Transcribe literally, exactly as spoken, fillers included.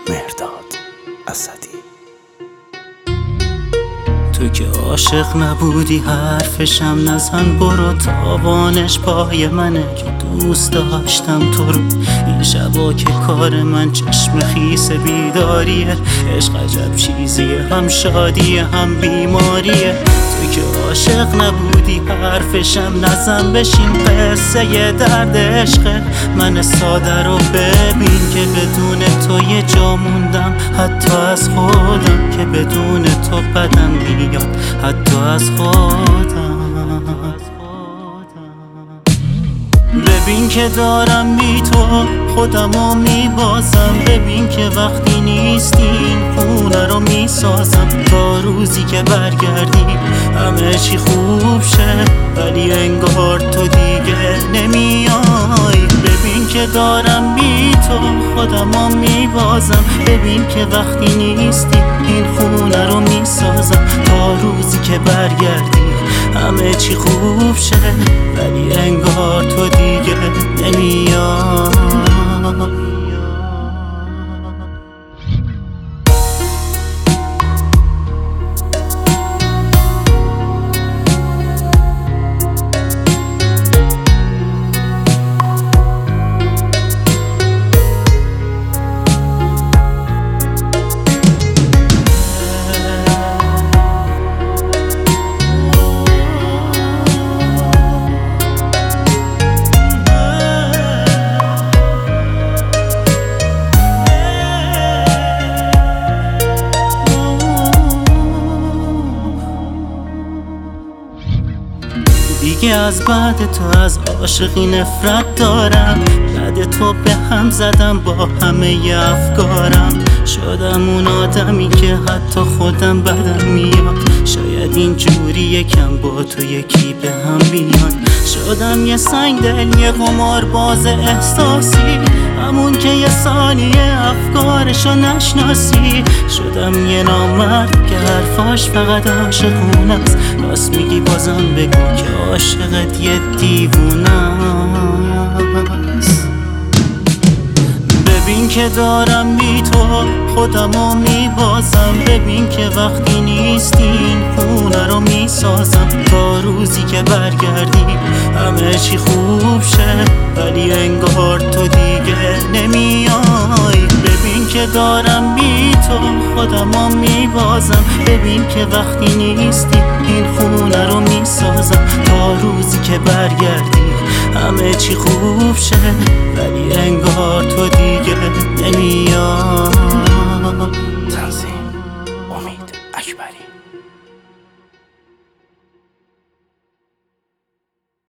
مهرداد اسدی. تو که عاشق نبودی حرفشم نزن، برو تاوانش پای منه که دوست داشتم تو رو. این شبا که کار من چشم خیس بیداریه، عشق عجب چیزیه، هم شادیه هم بیماریه. تو که عاشق نبودی حرفشم نزن، بشین قصه ی درد عشق من ساده رو ببین که بدون تو یه جا موندم، حتی از خودم که بدون تو بدم میاد، حتی از خودم. ببین که دارم بی تو خودمو میبازم، ببین که وقتی نیستی این خونه رو میسازم. تا روزی که برگردی همه چی خوب شه، ولی انگار تو دیگه نمیای. ببین که دارم بی تو خودمو میبازم، ببین که وقتی نیستی این خونه رو میسازم. تا روزی که برگردی همه چی خوب شه، ولی انگار تو دیگه نمیای. دیگه از بعد تو از عاشقی نفرت دارم، بعد تو به هم زدم با همه ی افکارم. شدم اون آدمی که حتی خودم بدم میاد، شاید این جوری یکم با تو یکی به هم بیاد. شدم یه سنگ دل، یه قمار باز احساسی، همون که یه ثانیه افکارشو نشناسی. شدم یه نامرد که حرفاش فقط عاشقونه است، راست میگی بازم بگو که عاشقت یه دیوونه است. ببین که دارم بی تو خودمو میبازم، ببین که وقتی نیستی این خونه رو میسازم. تا روزی که برگردی همه چی خوب شه، ولی انگار تو دیگه نمیای. ببین که دارم بی تو خودمو میبازم، ببین که وقتی نیستی این خونه رو میسازم. تا روزی که برگردی همه چی خوب شه، ولی انگار تو دیگه نمیای. تنظیم امید اکبری.